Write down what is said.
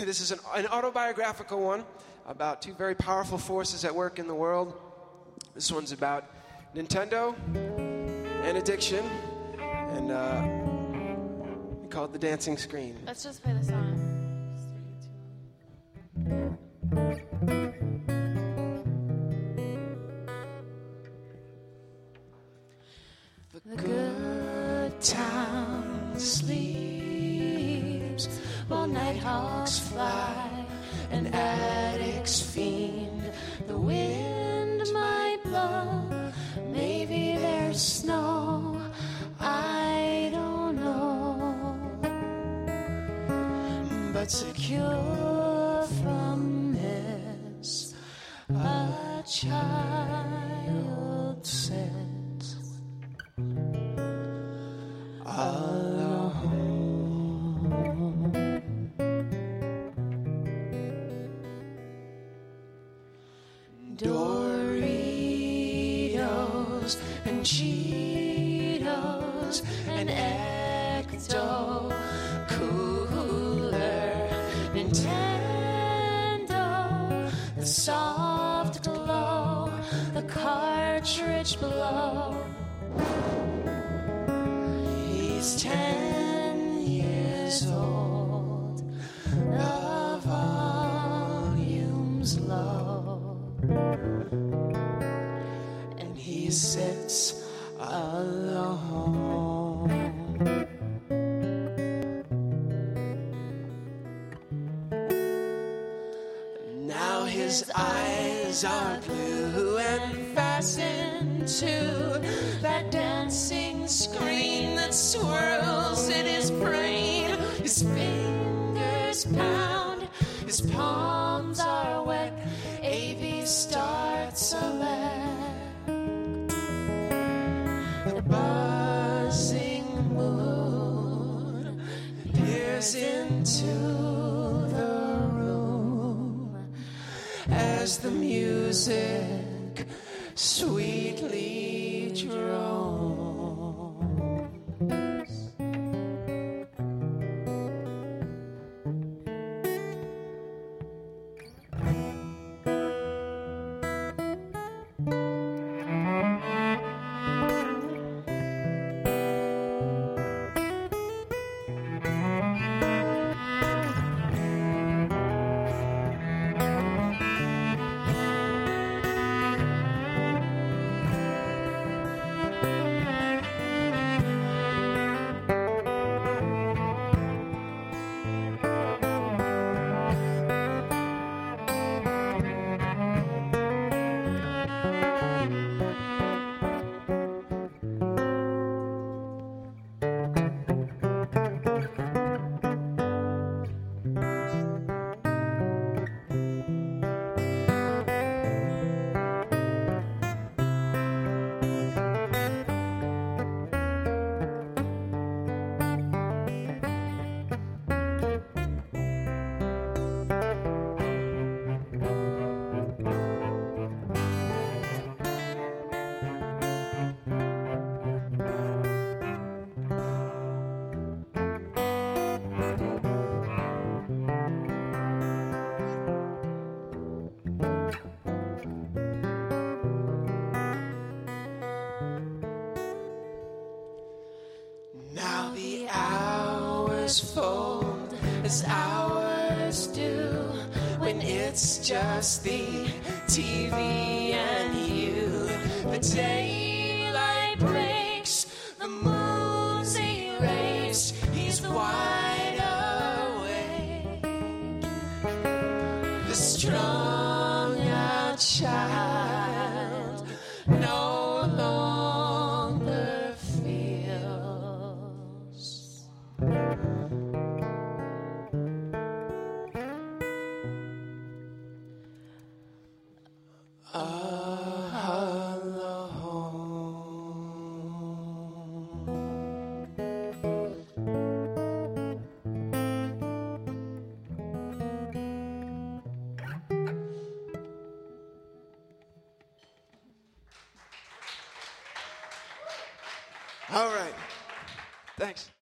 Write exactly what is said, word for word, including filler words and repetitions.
This is an, an autobiographical one about two very powerful forces at work in the world. This one's about Nintendo and addiction, and uh, we call it The Dancing Screen. Let's just play the song. The good town sleeps while nighthawks fly and addicts fiend. The wind might blow, maybe there's snow, I don't know. But secure from this, a child sits alone. Doritos and Cheetos and Ecto Cooler, Nintendo, the soft glow, the cartridge blow. He's ten years old, the volume's low, and he sits alone. Now his eyes are blue and fastened to that dancing screen that swirls in his brain. His fingers pound, his palms are wet. A B starts select. The buzzing moon peers into the room as the music sweetly drones. Now the hours fold as hours do when it's just the T V and you. The daylight breaks, the moon's erased, he's wide awake. The strung out child no longer feels All right. Thanks.